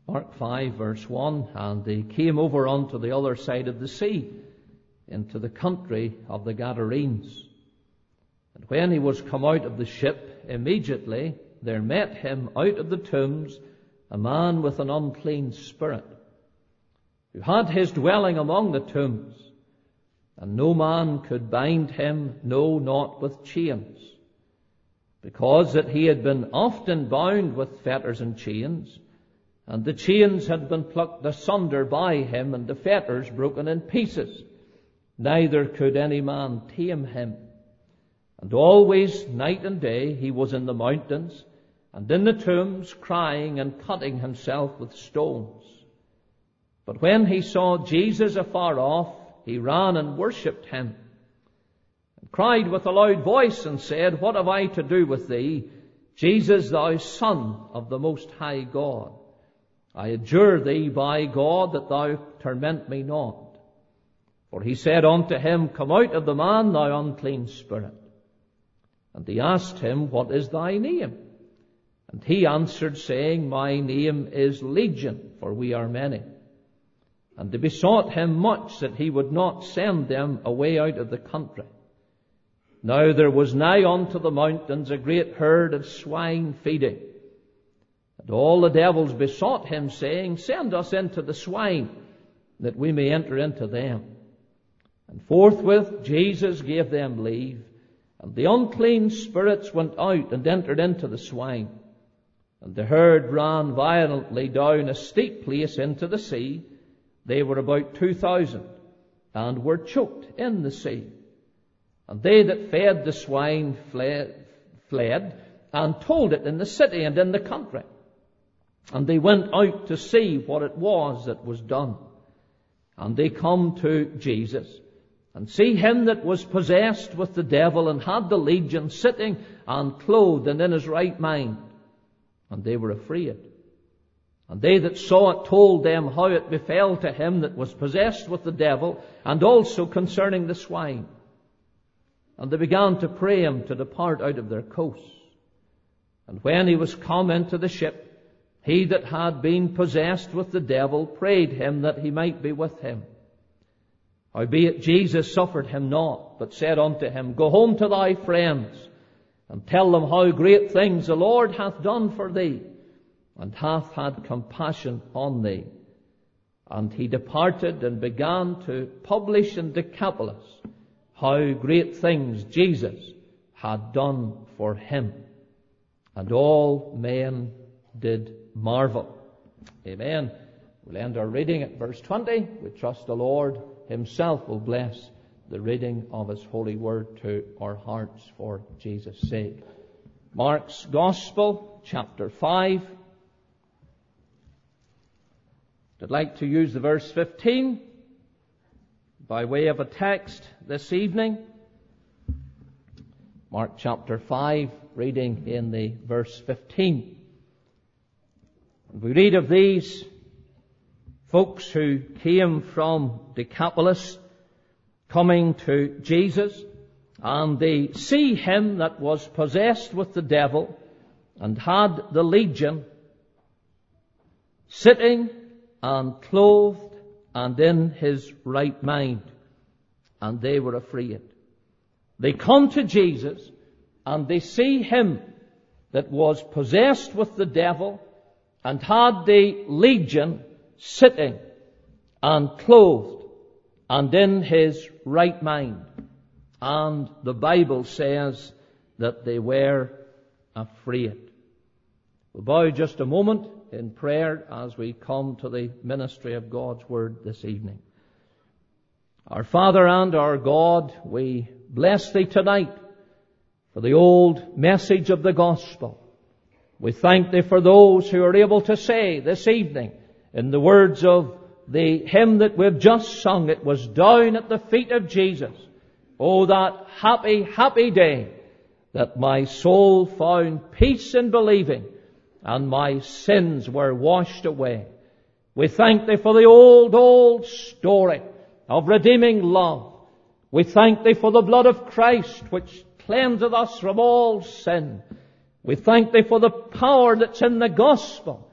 Mark 5 verse 1, and they came over unto the other side of the sea, into the country of the Gadarenes. And when he was come out of the ship, immediately there met him out of the tombs a man with an unclean spirit, who had his dwelling among the tombs, and no man could bind him, no, not with chains, because that he had been often bound with fetters and chains, and the chains had been plucked asunder by him, and the fetters broken in pieces. Neither could any man tame him. And always, night and day, he was in the mountains, and in the tombs, crying and cutting himself with stones. But when he saw Jesus afar off, he ran and worshipped him, and cried with a loud voice, and said, What have I to do with thee, Jesus, thou Son of the Most High God? I adjure thee by God that thou torment me not. For he said unto him, Come out of the man, thou unclean spirit. And he asked him, What is thy name? And he answered, saying, My name is Legion, for we are many. And they besought him much that he would not send them away out of the country. Now there was nigh unto the mountains a great herd of swine feeding. And all the devils besought him, saying, Send us into the swine, that we may enter into them. And forthwith Jesus gave them leave, and the unclean spirits went out and entered into the swine. And the herd ran violently down a steep place into the sea. They were about 2,000, and were choked in the sea. And they that fed the swine fled, and told it in the city and in the country. And they went out to see what it was that was done. And they come to Jesus, and see him that was possessed with the devil, and had the legion, sitting and clothed and in his right mind. And they were afraid. And they that saw it told them how it befell to him that was possessed with the devil, and also concerning the swine. And they began to pray him to depart out of their coasts. And when he was come into the ship, he that had been possessed with the devil prayed him that he might be with him. Howbeit Jesus suffered him not, but said unto him, Go home to thy friends, and tell them how great things the Lord hath done for thee, and hath had compassion on thee. And he departed and began to publish in Decapolis how great things Jesus had done for him. And all men did marvel. Amen. We'll end our reading at verse 20. We trust the Lord himself will bless the reading of his holy word to our hearts for Jesus' sake. Mark's Gospel, chapter 5. I'd like to use the verse 15 by way of a text this evening. Mark chapter 5, reading in the verse 15. We read of these folks who came from Decapolis, coming to Jesus, and they see him that was possessed with the devil and had the legion, sitting and clothed and in his right mind. And they were afraid. They come to Jesus, and they see him that was possessed with the devil and had the legion, sitting and clothed and in his right mind. And the Bible says that they were afraid. We'll bow just a moment in prayer as we come to the ministry of God's Word this evening. Our Father and our God, we bless Thee tonight for the old message of the Gospel. We thank Thee for those who are able to say this evening, in the words of the hymn that we've just sung, it was down at the feet of Jesus. Oh, that happy, happy day that my soul found peace in believing and my sins were washed away. We thank Thee for the old, old story of redeeming love. We thank Thee for the blood of Christ which cleanseth us from all sin. We thank Thee for the power that's in the gospel,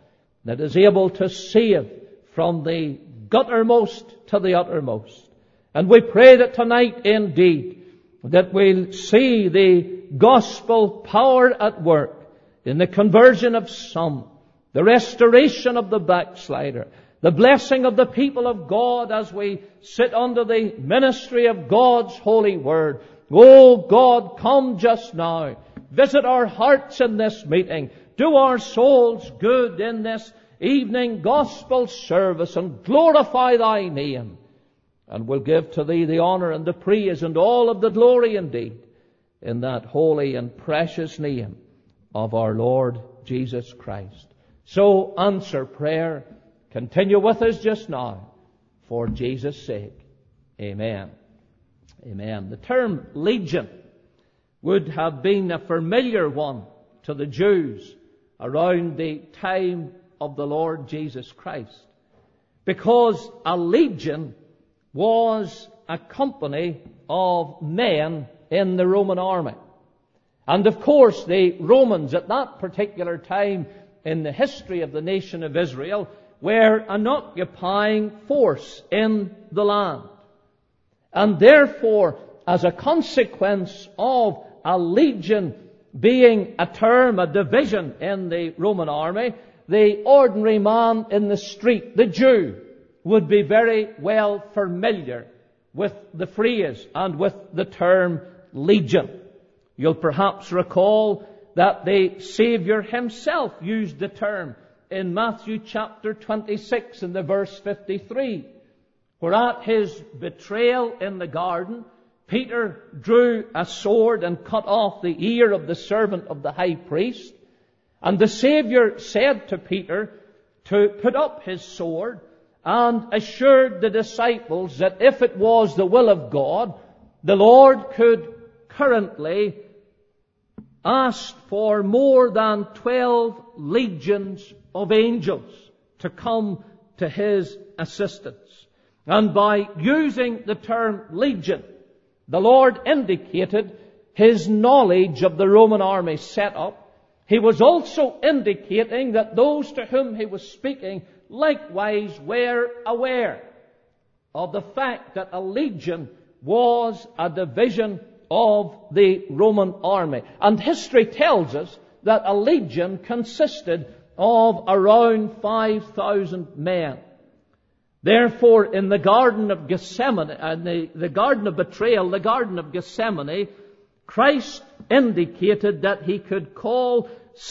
that is able to save from the guttermost to the uttermost. And we pray that tonight indeed that we'll see the gospel power at work in the conversion of some, the restoration of the backslider, the blessing of the people of God as we sit under the ministry of God's holy word. Oh God, come just now. Visit our hearts in this meeting. Do our souls good in this evening gospel service and glorify Thy name. And we'll give to Thee the honor and the praise and all of the glory indeed in that holy and precious name of our Lord Jesus Christ. So answer prayer. Continue with us just now for Jesus' sake. Amen. Amen. The term legion would have been a familiar one to the Jews around the time of the Lord Jesus Christ, because a legion was a company of men in the Roman army. And of course, the Romans at that particular time in the history of the nation of Israel were an occupying force in the land. And therefore, as a consequence of a legion being a term, a division in the Roman army, the ordinary man in the street, the Jew, would be very well familiar with the phrase and with the term legion. You'll perhaps recall that the Savior himself used the term in Matthew chapter 26 in the verse 53, where at his betrayal in the garden, Peter drew a sword and cut off the ear of the servant of the high priest. And the Savior said to Peter to put up his sword and assured the disciples that if it was the will of God, the Lord could currently ask for more than 12 legions of angels to come to his assistance. And by using the term legion, the Lord indicated his knowledge of the Roman army setup. He was also indicating that those to whom he was speaking likewise were aware of the fact that a legion was a division of the Roman army. And history tells us that a legion consisted of around 5,000 men. Therefore, in the Garden of Gethsemane, the Garden of Betrayal, the Garden of Gethsemane, Christ indicated that he could call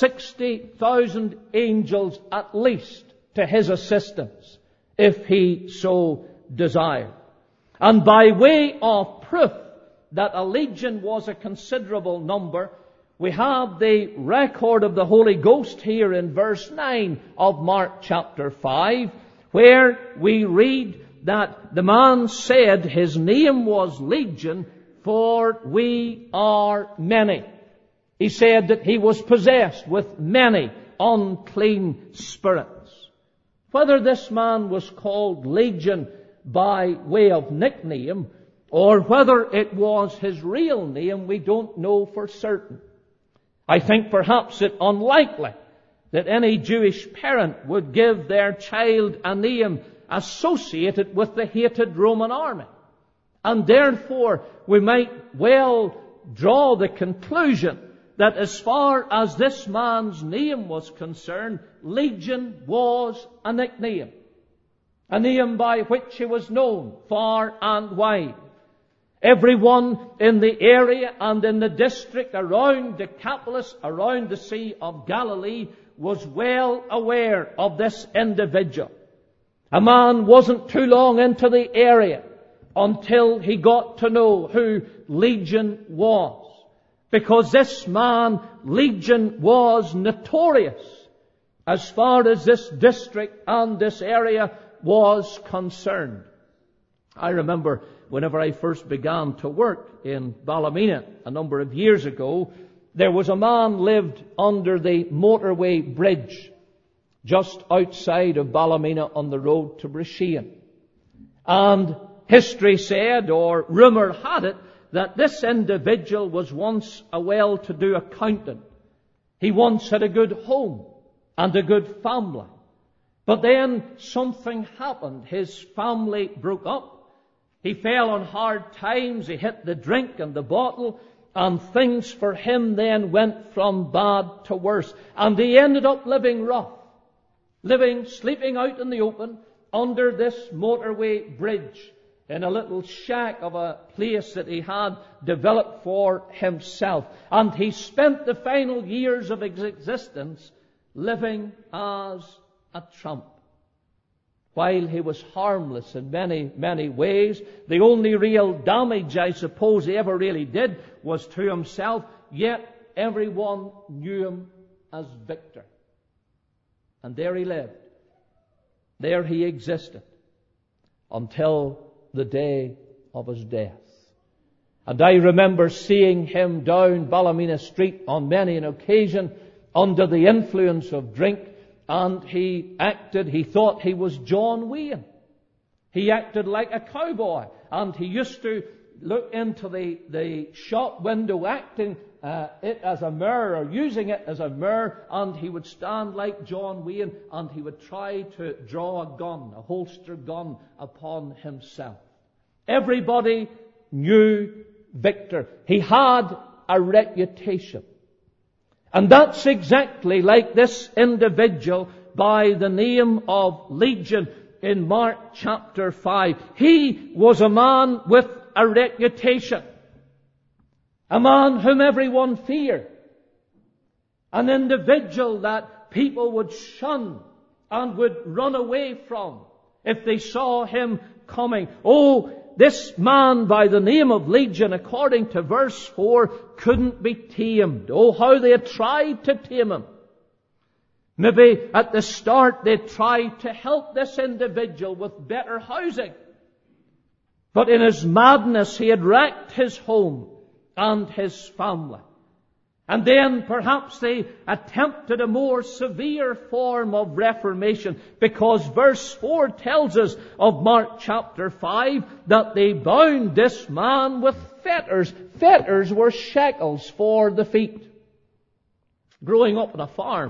60,000 angels at least to his assistance, if he so desired. And by way of proof that a legion was a considerable number, we have the record of the Holy Ghost here in verse 9 of Mark chapter 5, where we read that the man said his name was Legion, for we are many. He said that he was possessed with many unclean spirits. Whether this man was called Legion by way of nickname, or whether it was his real name, we don't know for certain. I think perhaps it unlikely that any Jewish parent would give their child a name associated with the hated Roman army. And therefore, we might well draw the conclusion that as far as this man's name was concerned, Legion was a nickname. A name by which he was known far and wide. Everyone in the area and in the district around Decapolis, around the Sea of Galilee, was well aware of this individual. A man wasn't too long into the area until he got to know who Legion was. Because this man, Legion, was notorious as far as this district and this area was concerned. I remember whenever I first began to work in Ballymena a number of years ago, there was a man lived under the motorway bridge just outside of Ballymena on the road to Brishean. And history said, or rumour had it, that this individual was once a well-to-do accountant. He once had a good home and a good family. But then something happened. His family broke up. He fell on hard times. He hit the drink and the bottle. And things for him then went from bad to worse. And he ended up living rough. Sleeping out in the open under this motorway bridge in a little shack of a place that he had developed for himself. And he spent the final years of his existence living as a tramp. While he was harmless in many, many ways, the only real damage, I suppose, he ever really did was to himself, yet everyone knew him as Victor. And there he lived. There he existed until the day of his death. And I remember seeing him down Ballymena Street on many an occasion under the influence of drink. And he thought he was John Wayne. He acted like a cowboy. And he used to look into the shop window acting it as a mirror or using it as a mirror. And he would stand like John Wayne and he would try to draw a gun, a holster gun upon himself. Everybody knew Victor. He had a reputation. And that's exactly like this individual by the name of Legion in Mark chapter 5. He was a man with a reputation. A man whom everyone feared. An individual that people would shun and would run away from if they saw him coming. Oh, this man by the name of Legion, according to verse 4, couldn't be tamed. Oh, how they had tried to tame him. Maybe at the start they tried to help this individual with better housing. But in his madness he had wrecked his home and his family. And then perhaps they attempted a more severe form of reformation, because verse 4 tells us of Mark chapter 5 that they bound this man with fetters. Fetters were shackles for the feet. Growing up on a farm,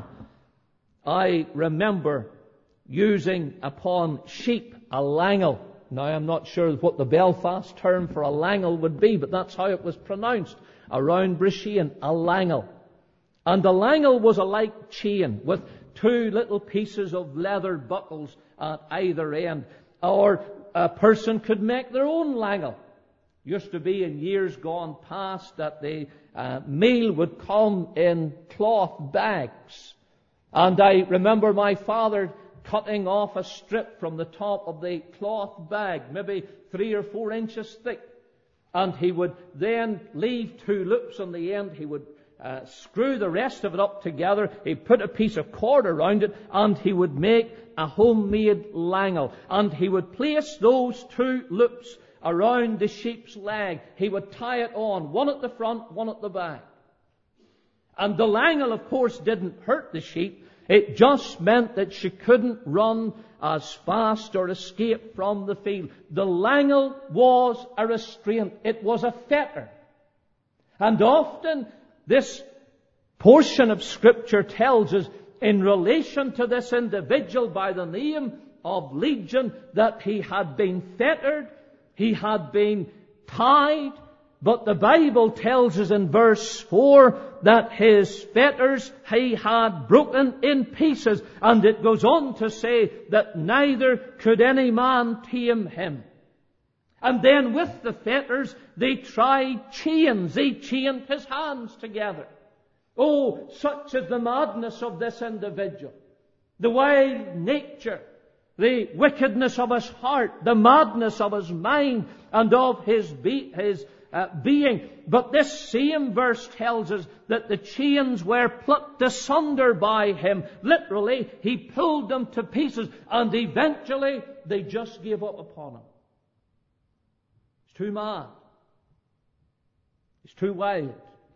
I remember using upon sheep a langle. Now I'm not sure what the Belfast term for a langle would be, but that's how it was pronounced. Around Brishean, a langle. And the langle was a light chain with two little pieces of leather buckles at either end. Or a person could make their own langle. Used to be in years gone past that the meal would come in cloth bags. And I remember my father cutting off a strip from the top of the cloth bag, maybe 3 or 4 inches thick. And he would then leave 2 loops on the end. He would screw the rest of it up together. He'd put a piece of cord around it, and he would make a homemade langle. And he would place those 2 loops around the sheep's leg. He would tie it on, one at the front, one at the back. And the langle, of course, didn't hurt the sheep. It just meant that she couldn't run as fast or escape from the field. The langle was a restraint. It was a fetter. And often this portion of Scripture tells us in relation to this individual by the name of Legion that he had been fettered, he had been tied, but the Bible tells us in verse 4 that his fetters he had broken in pieces. And it goes on to say that neither could any man tame him. And then with the fetters they tried chains. They chained his hands together. Oh, such is the madness of this individual. The wild nature, the wickedness of his heart, the madness of his mind and of his being. But this same verse tells us that the chains were plucked asunder by him. Literally, he pulled them to pieces, and eventually they just gave up upon him. He's too mad. He's too wild.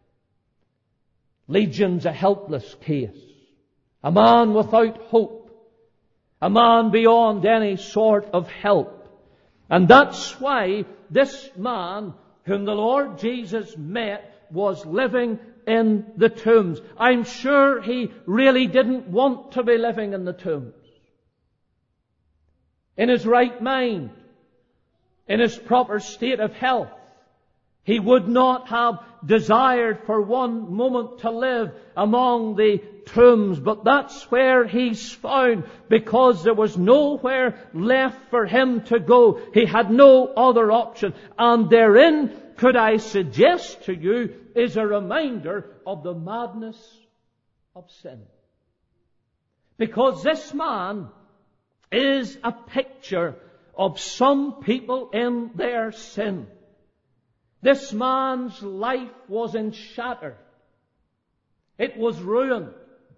Legion's a helpless case. A man without hope. A man beyond any sort of help. And that's why this man whom the Lord Jesus met was living in the tombs. I'm sure he really didn't want to be living in the tombs. in his right mind, in his proper state of health, he would not have desired for one moment to live among the tombs. But that's where he's found, because there was nowhere left for him to go. He had no other option. And therein, could I suggest to you, is a reminder of the madness of sin. Because this man is a picture of some people in their sin. This man's life was shattered. It was ruined.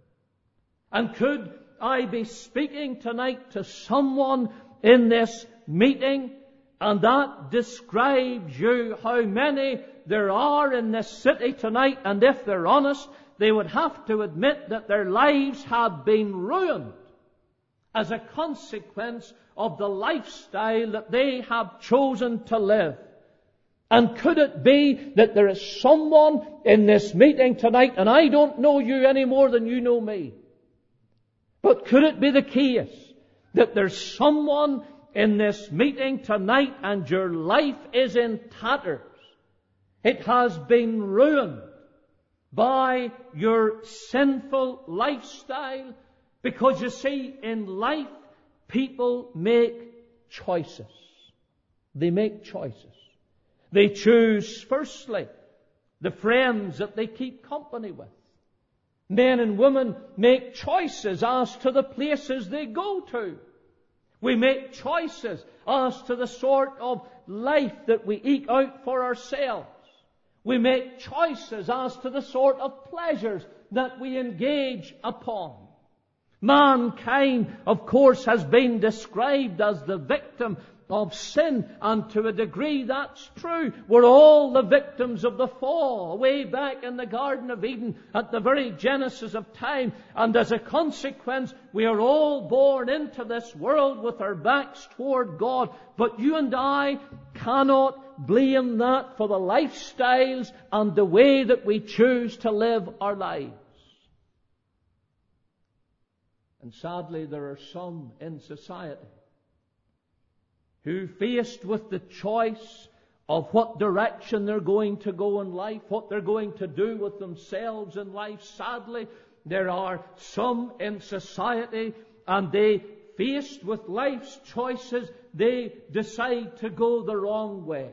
And could I be speaking tonight to someone in this meeting, and that describes you, how many there are in this city tonight, and if they're honest, they would have to admit that their lives have been ruined as a consequence of the lifestyle that they have chosen to live. And could it be that there is someone in this meeting tonight, and I don't know you any more than you know me, but could it be the case that there's someone in this meeting tonight and your life is in tatters? It has been ruined by your sinful lifestyle. Because you see, in life, people make choices. They make choices. They choose, firstly, the friends that they keep company with. Men and women make choices as to the places they go to. We make choices as to the sort of life that we eke out for ourselves. We make choices as to the sort of pleasures that we engage upon. Mankind, of course, has been described as the victim of sin, and to a degree that's true. We're all the victims of the fall, way back in the Garden of Eden, at the very genesis of time, and as a consequence, we are all born into this world with our backs toward God. But you and I cannot blame that for the lifestyles and the way that we choose to live our lives. And sadly, there are some in society who, faced with the choice of what direction they're going to go in life, what they're going to do with themselves in life, sadly, there are some in society, and they, faced with life's choices, they decide to go the wrong way.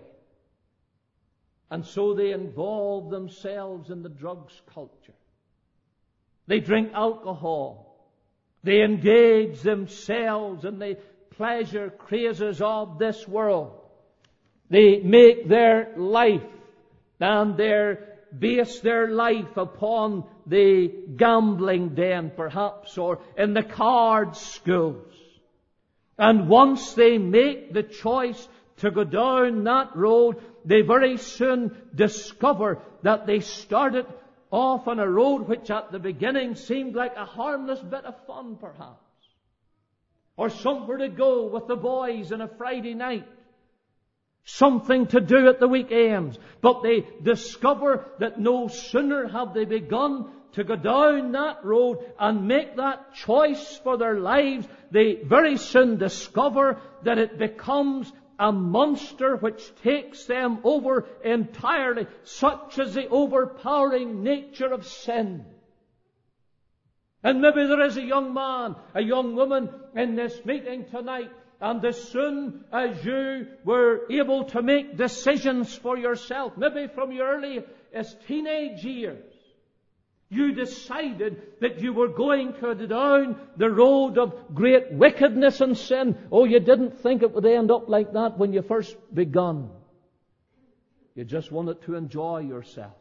And so they involve themselves in the drugs culture. They drink alcohol. They engage themselves in the pleasure crazes of this world. They make their life and base their life upon the gambling den, perhaps, or in the card schools. And once they make the choice to go down that road, they very soon discover that they started off on a road which at the beginning seemed like a harmless bit of fun, perhaps. Or somewhere to go with the boys on a Friday night. Something to do at the weekends. But they discover that no sooner have they begun to go down that road and make that choice for their lives, they very soon discover that it becomes a monster which takes them over entirely, such as the overpowering nature of sin. And maybe there is a young man, a young woman in this meeting tonight, and as soon as you were able to make decisions for yourself, maybe from your earliest teenage years, you decided that you were going to go down the road of great wickedness and sin. Oh, you didn't think it would end up like that when you first begun. You just wanted to enjoy yourself.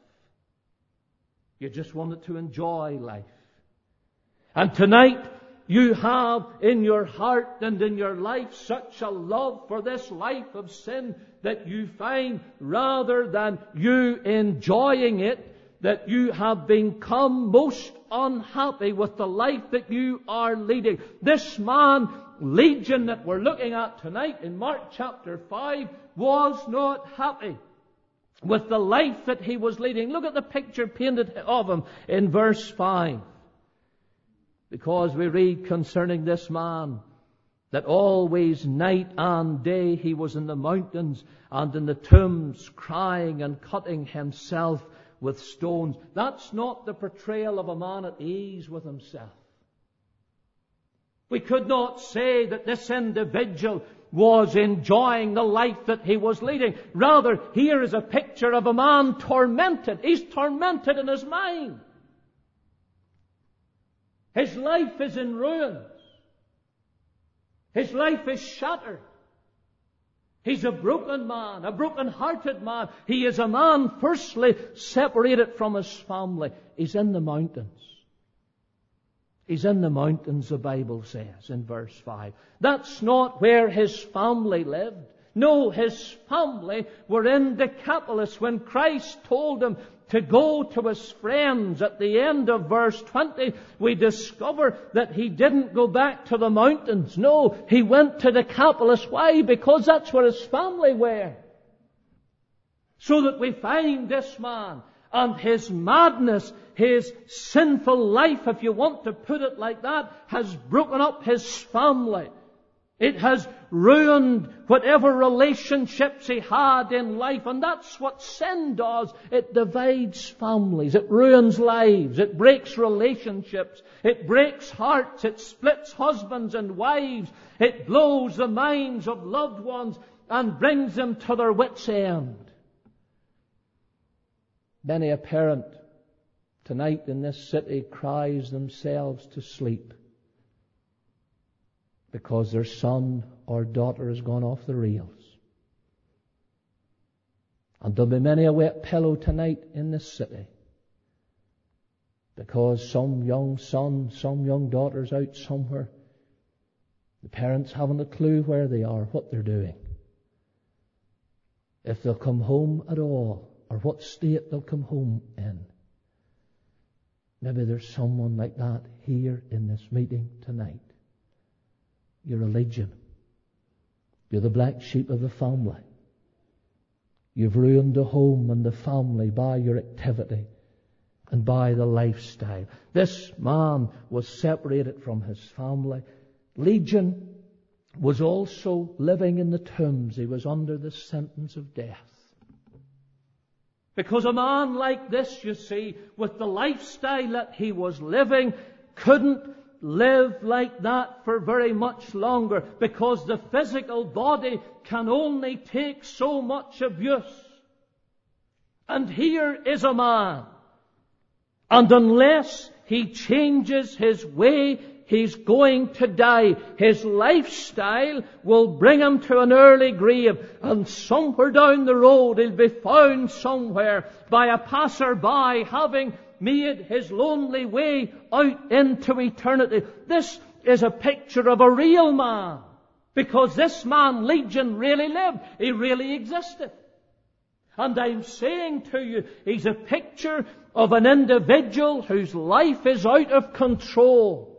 You just wanted to enjoy life. And tonight, you have in your heart and in your life such a love for this life of sin that you find, rather than you enjoying it, that you have become most unhappy with the life that you are leading. This man, Legion, that we're looking at tonight in Mark chapter 5, was not happy with the life that he was leading. Look at the picture painted of him in verse 5. Because we read concerning this man, that always, night and day, he was in the mountains and in the tombs, crying and cutting himself with stones. That's not the portrayal of a man at ease with himself. We could not say that this individual was enjoying the life that he was leading. Rather, here is a picture of a man tormented. He's tormented in his mind. His life is in ruins. His life is shattered. He's a broken man, a broken-hearted man. He is a man, firstly, separated from his family. He's in the mountains. He's in the mountains, the Bible says in verse 5. That's not where his family lived. No, his family were in Decapolis when Christ told him to go to his friends. At the end of verse 20, we discover that he didn't go back to the mountains. No, he went to Decapolis. Why? Because that's where his family were. So that we find this man and his madness, his sinful life, if you want to put it like that, has broken up his family. It has ruined whatever relationships he had in life. And that's what sin does. It divides families. It ruins lives. It breaks relationships. It breaks hearts. It splits husbands and wives. It blows the minds of loved ones and brings them to their wits' end. Many a parent tonight in this city cries themselves to sleep because their son or daughter has gone off the rails. And there'll be many a wet pillow tonight in this city because some young son, some young daughter's out somewhere. The parents haven't a clue where they are, what they're doing, if they'll come home at all, or what state they'll come home in. Maybe there's someone like that here in this meeting tonight. You're a legion. You're the black sheep of the family. You've ruined the home and the family by your activity and by the lifestyle. This man was separated from his family. Legion was also living in the tombs. He was under the sentence of death. Because a man like this, you see, with the lifestyle that he was living, couldn't live like that for very much longer, because the physical body can only take so much abuse. And here is a man, and unless he changes his way, he's going to die. His lifestyle will bring him to an early grave, and somewhere down the road he'll be found somewhere by a passer-by having made his lonely way out into eternity. This is a picture of a real man, because this man, Legion, really lived. He really existed. And I'm saying to you, he's a picture of an individual whose life is out of control.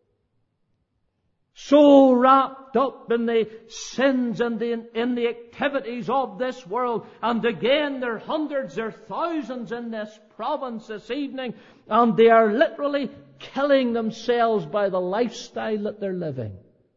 So wrapped up in the sins and in the activities of this world. And again, there are hundreds, there are thousands in this province this evening, and they are literally killing themselves by the lifestyle that they're living.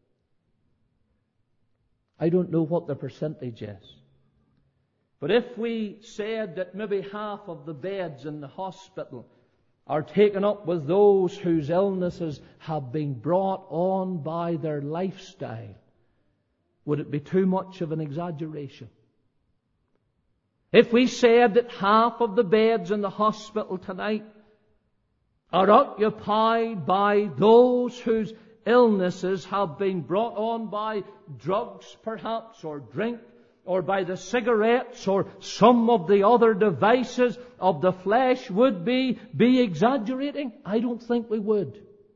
I don't know what the percentage is. But if we said that maybe half of the beds in the hospital are taken up with those whose illnesses have been brought on by their lifestyle, would it be too much of an exaggeration? If we said that half of the beds in the hospital tonight are occupied by those whose illnesses have been brought on by drugs perhaps, or drink, or by the cigarettes, or some of the other devices of the flesh, would be exaggerating? I don't think we would.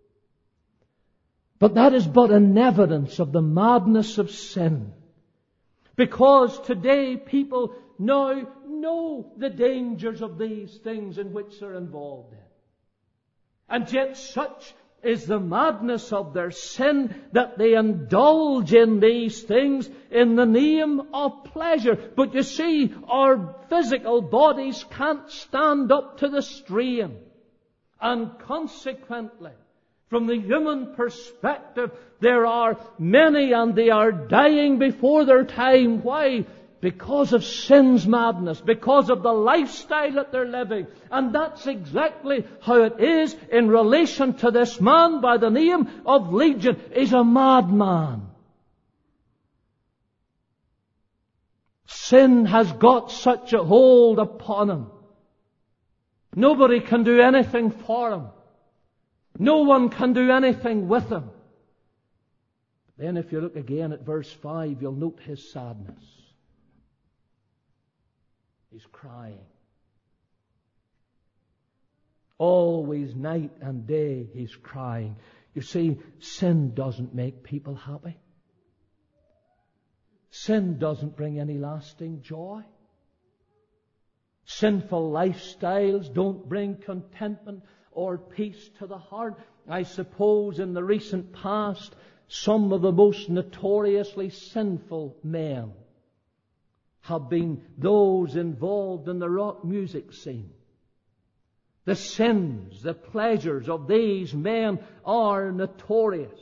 But that is but an evidence of the madness of sin. Because today people now know the dangers of these things in which they're involved in. And yet such is the madness of their sin that they indulge in these things in the name of pleasure. But you see, our physical bodies can't stand up to the strain. And consequently, From the human perspective, there are many and they are dying before their time. Why? Because of sin's madness, because of the lifestyle that they're living. And that's exactly how it is in relation to this man by the name of Legion. He's a madman. Sin has got such a hold upon him. Nobody can do anything for him. No one can do anything with him. Then if you look again at verse 5, you'll note his sadness. He's crying. Always, night and day, he's crying. You see, sin doesn't make people happy. Sin doesn't bring any lasting joy. Sinful lifestyles don't bring contentment or peace to the heart. I suppose in the recent past, some of the most notoriously sinful men have been those involved in the rock music scene. The sins, the pleasures of these men are notorious.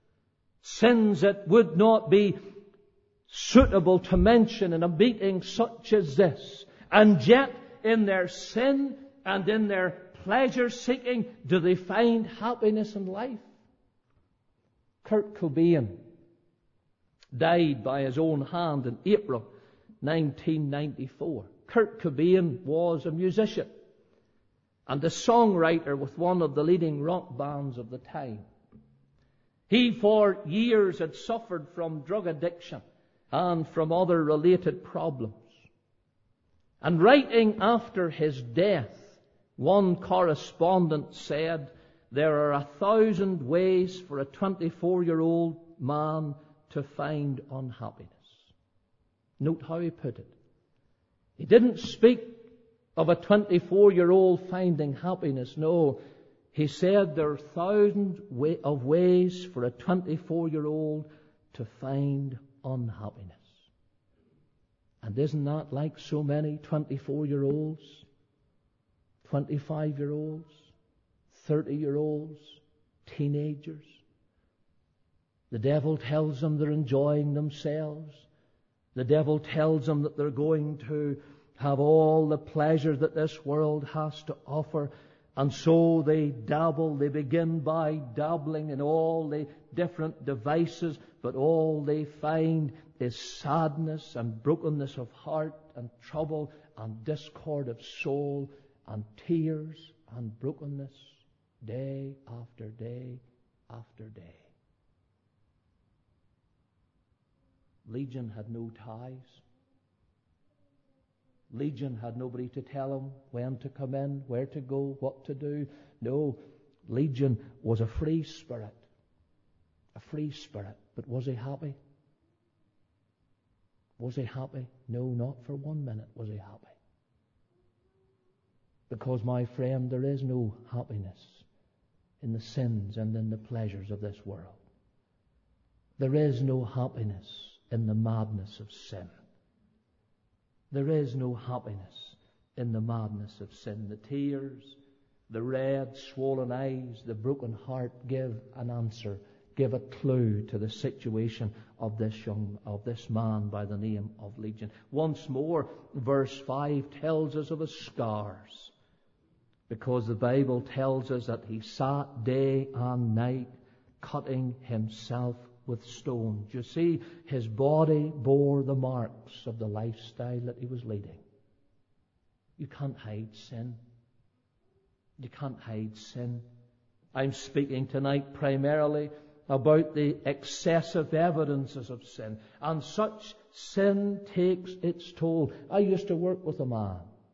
Sins that would not be suitable to mention in a meeting such as this. And yet, in their sin and in their pleasure-seeking, do they find happiness in life? Kurt Cobain died by his own hand in April 1994. Kurt Cobain was a musician and a songwriter with one of the leading rock bands of the time. He for years had suffered from drug addiction and from other related problems. And writing after his death, one correspondent said, "There are 1,000 ways for a 24-year-old man to find unhappiness." Note how he put it. He didn't speak of a 24-year-old finding happiness. No, he said there are 1,000 ways for a 24-year-old to find unhappiness. And isn't that like so many 24-year-olds, 25-year-olds, 30-year-olds, teenagers? The devil tells them they're enjoying themselves. The devil tells them that they're going to have all the pleasure that this world has to offer. And so they dabble. They begin by dabbling in all the different devices, but all they find is sadness and brokenness of heart and trouble and discord of soul and tears and brokenness day after day after day. Legion had no ties. Legion had nobody to tell him when to come in, where to go, what to do. No, Legion was a free spirit. A free spirit. But was he happy? Was he happy? No, not for 1 minute was he happy. Because, my friend, there is no happiness in the sins and in the pleasures of this world. There is no happiness in the madness of sin. There is no happiness in the madness of sin. The tears, the red, swollen eyes, the broken heart give an answer, give a clue to the situation of this man by the name of Legion. Once more, verse 5 tells us of his scars, because the Bible tells us that he sat day and night cutting himself with stones. You see, his body bore the marks of the lifestyle that he was leading. You can't hide sin. You can't hide sin. I'm speaking tonight primarily about the excessive evidences of sin. And such sin takes its toll. I used to work with a man.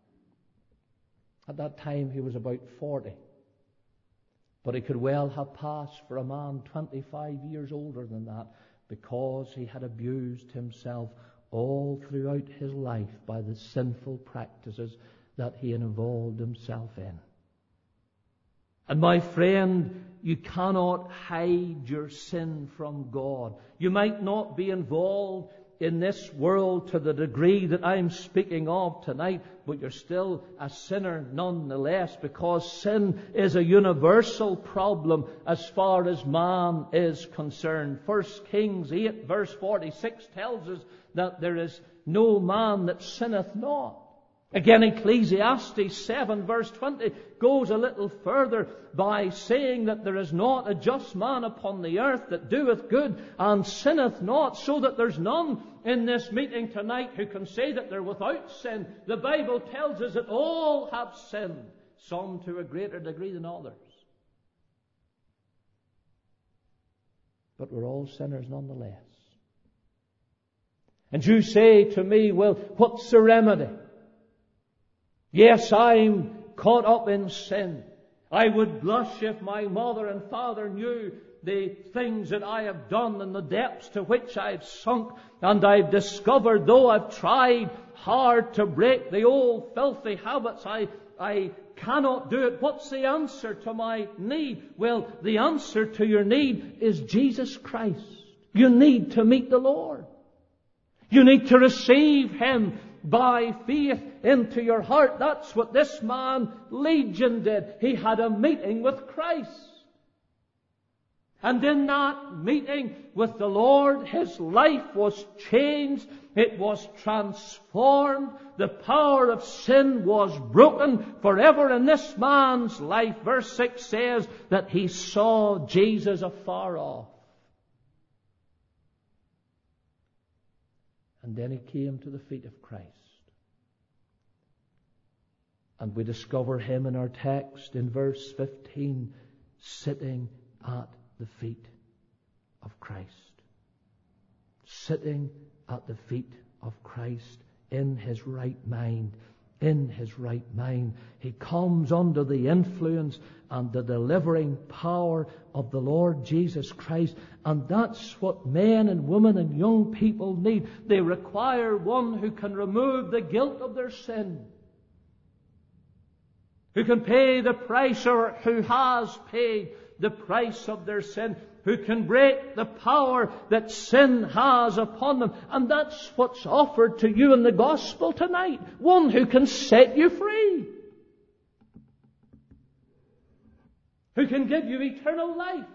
At that time he was about 40. But he could well have passed for a man 25 years older than that, because he had abused himself all throughout his life by the sinful practices that he had involved himself in. And my friend, you cannot hide your sin from God. You might not be involved in this world to the degree that I'm speaking of tonight, but you're still a sinner nonetheless, because sin is a universal problem as far as man is concerned. 1 Kings 8 verse 46 tells us that there is no man that sinneth not. Again, Ecclesiastes 7 verse 20 goes a little further by saying that there is not a just man upon the earth that doeth good and sinneth not, so that there's none in this meeting tonight who can say that they're without sin. The Bible tells us that all have sinned, some to a greater degree than others. But we're all sinners nonetheless. And you say to me, well, what's the remedy? Yes, I'm caught up in sin. I would blush if my mother and father knew the things that I have done and the depths to which I've sunk. And I've discovered, though I've tried hard to break the old filthy habits, I cannot do it. What's the answer to my need? Well, the answer to your need is Jesus Christ. You need to meet the Lord. You need to receive Him by faith into your heart. That's what this man Legion did. He had a meeting with Christ. And in that meeting with the Lord, his life was changed. It was transformed. The power of sin was broken forever in this man's life. Verse 6 says that he saw Jesus afar off. And then he came to the feet of Christ. And we discover him in our text in verse 15, sitting at the feet of Christ. Sitting at the feet of Christ in his right mind. In his right mind. He comes under the influence and the delivering power of the Lord Jesus Christ. And that's what men and women and young people need. They require one who can remove the guilt of their sin, who can pay the price, or who has paid the price of their sin, who can break the power that sin has upon them. And that's what's offered to you in the gospel tonight. One who can set you free, who can give you eternal life,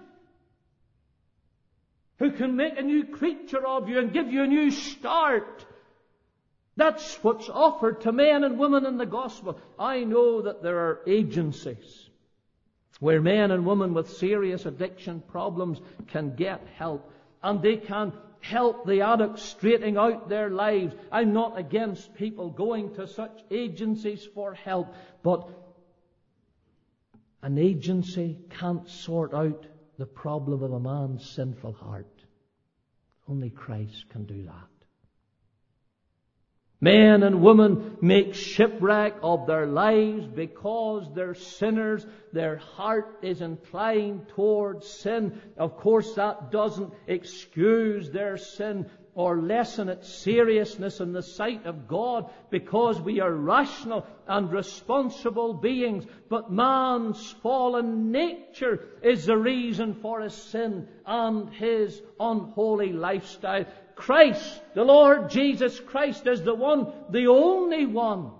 who can make a new creature of you and give you a new start. That's what's offered to men and women in the gospel. I know that there are agencies where men and women with serious addiction problems can get help, and they can help the addicts straighten out their lives. I'm not against people going to such agencies for help, but an agency can't sort out the problem of a man's sinful heart. Only Christ can do that. Men and women make shipwreck of their lives because they're sinners. Their heart is inclined towards sin. Of course, that doesn't excuse their sin or lessen its seriousness in the sight of God, because we are rational and responsible beings. But man's fallen nature is the reason for his sin and his unholy lifestyle. Christ, the Lord Jesus Christ, is the one, the only one,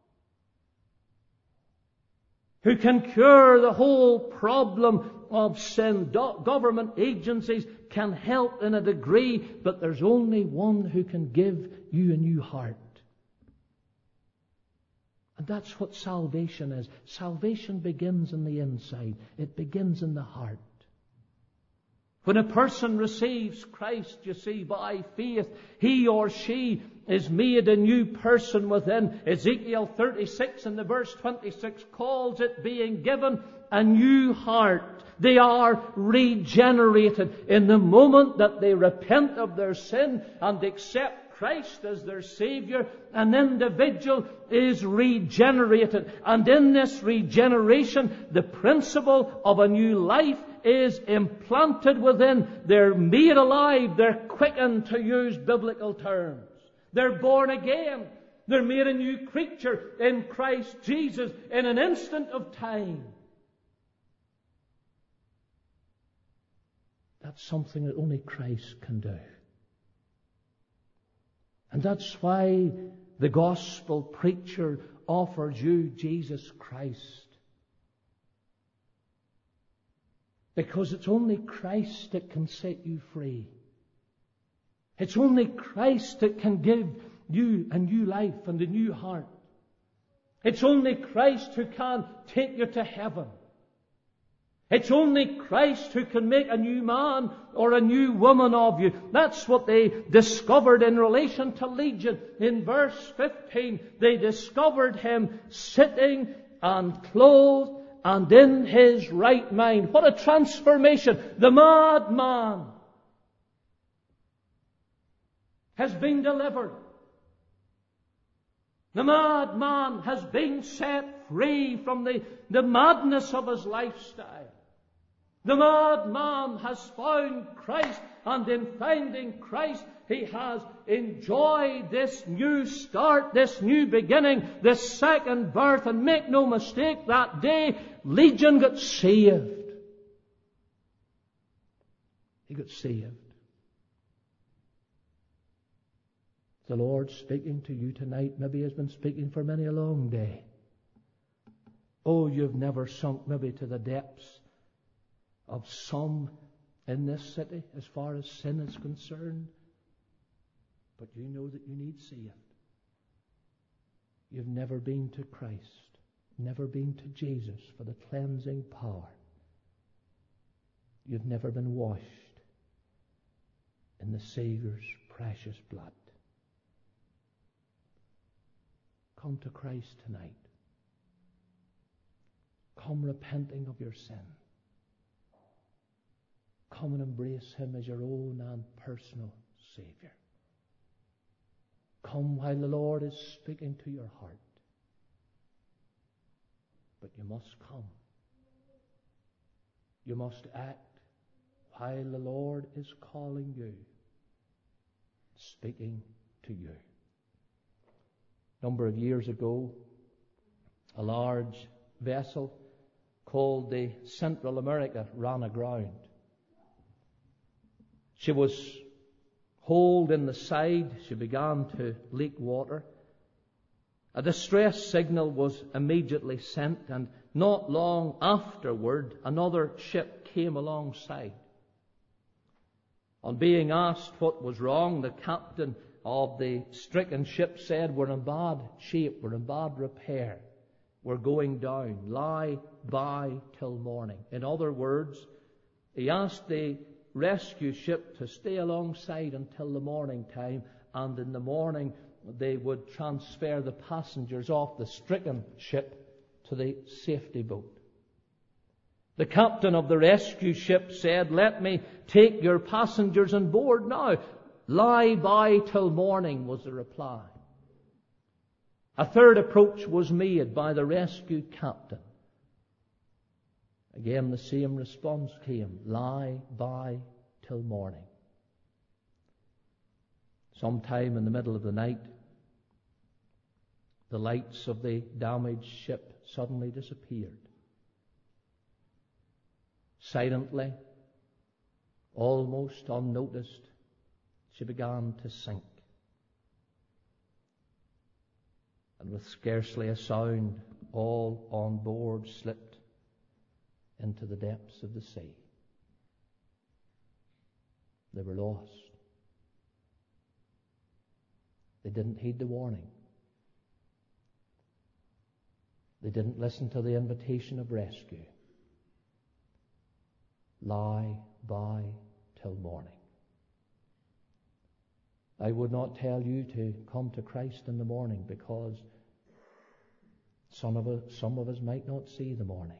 who can cure the whole problem of sin. Government agencies can help in a degree, but there's only one who can give you a new heart. And that's what salvation is. Salvation begins in the inside. It begins in the heart. When a person receives Christ, you see, by faith, he or she is made a new person within. Ezekiel 36 in the verse 26 calls it being given a new heart. They are regenerated in the moment that they repent of their sin and accept Christ as their Savior. An individual is regenerated. And in this regeneration, the principle of a new life is implanted within. They're made alive. They're quickened, to use biblical terms. They're born again. They're made a new creature in Christ Jesus in an instant of time. That's something that only Christ can do. And that's why the gospel preacher offers you Jesus Christ. Because it's only Christ that can set you free. It's only Christ that can give you a new life and a new heart. It's only Christ who can take you to heaven. It's only Christ who can make a new man or a new woman of you. That's what they discovered in relation to Legion. In verse 15, they discovered him sitting and clothed and in his right mind. What a transformation! The madman has been delivered. The madman has been set free from the madness of his lifestyle. The madman has found Christ, and in finding Christ, he has enjoyed this new start, this new beginning, this second birth. And make no mistake, that day, Legion got saved. He got saved. The Lord speaking to you tonight, maybe has been speaking for many a long day. Oh, you've never sunk maybe to the depths of some in this city as far as sin is concerned. But you know that you need saved. You've never been to Christ, never been to Jesus for the cleansing power. You've never been washed in the Saviour's precious blood. Come to Christ tonight. Come repenting of your sin. Come and embrace Him as your own and personal Saviour. Come while the Lord is speaking to your heart. But you must come. You must act while the Lord is calling you, speaking to you. A number of years ago, a large vessel called the Central America ran aground. She was holed in the side. She began to leak water. A distress signal was immediately sent, and not long afterward, another ship came alongside. On being asked what was wrong, the captain of the stricken ship said, "We're in bad shape, we're in bad repair, we're going down, lie by till morning." In other words, he asked the rescue ship to stay alongside until the morning time, and in the morning they would transfer the passengers off the stricken ship to the safety boat. The captain of the rescue ship said, "Let me take your passengers on board now. Lie by till morning," was the reply. A third approach was made by the rescue captain. Again, the same response came, "Lie by till morning." Sometime in the middle of the night, the lights of the damaged ship suddenly disappeared. Silently, almost unnoticed, she began to sink. And with scarcely a sound, all on board slipped into the depths of the sea. They were lost. They didn't heed the warning. They didn't listen to the invitation of rescue. Lie by till morning. I would not tell you to come to Christ in the morning, because some of us might not see the morning.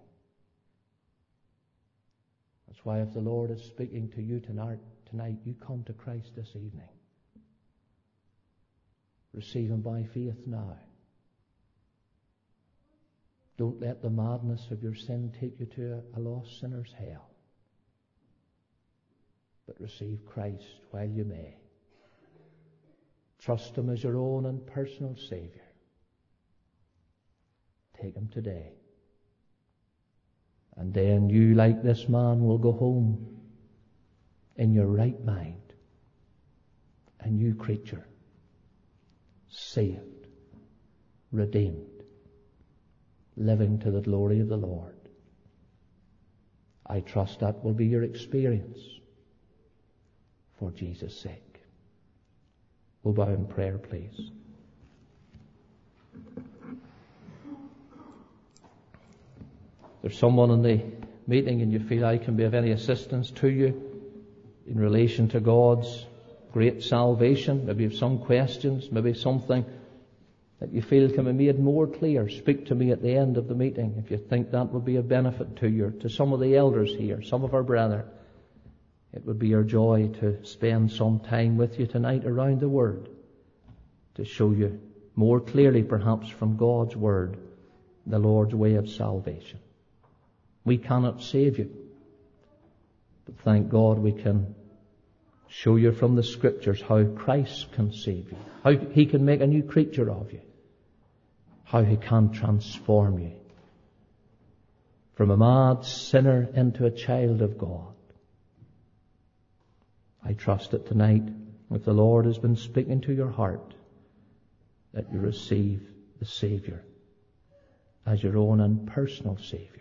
That's why if the Lord is speaking to you tonight, you come to Christ this evening. Receive Him by faith now. Don't let the madness of your sin take you to a lost sinner's hell. But receive Christ while you may. Trust Him as your own and personal Saviour. Take Him today. And then you, like this man, will go home in your right mind, a new creature, saved, redeemed, living to the glory of the Lord. I trust that will be your experience for Jesus' sake. We'll bow in prayer, please. There's someone in the meeting and you feel I can be of any assistance to you in relation to God's great salvation. Maybe you have some questions, maybe something that you feel can be made more clear. Speak to me at the end of the meeting if you think that would be a benefit to you, to some of the elders here, some of our brethren. It would be our joy to spend some time with you tonight around the Word, to show you more clearly perhaps from God's Word the Lord's way of salvation. We cannot save you, but thank God we can show you from the Scriptures how Christ can save you, how He can make a new creature of you, how He can transform you from a mad sinner into a child of God. I trust that tonight, if the Lord has been speaking to your heart, that you receive the Saviour as your own and personal Saviour.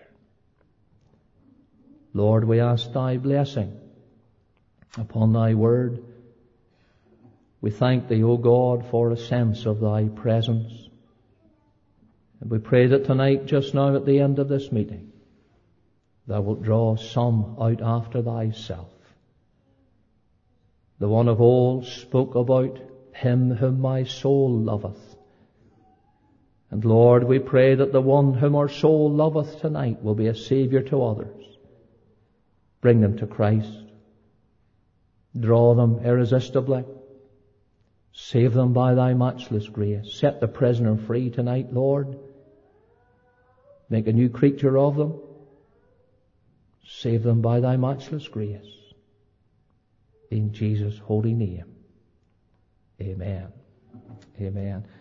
Lord, we ask Thy blessing upon Thy Word. We thank Thee, O God, for a sense of Thy presence. And we pray that tonight, just now at the end of this meeting, Thou wilt draw some out after Thyself. The one of old spoke about Him whom my soul loveth. And Lord, we pray that the one whom our soul loveth tonight will be a Saviour to others. Bring them to Christ. Draw them irresistibly. Save them by Thy matchless grace. Set the prisoner free tonight, Lord. Make a new creature of them. Save them by Thy matchless grace. In Jesus' holy name. Amen. Amen.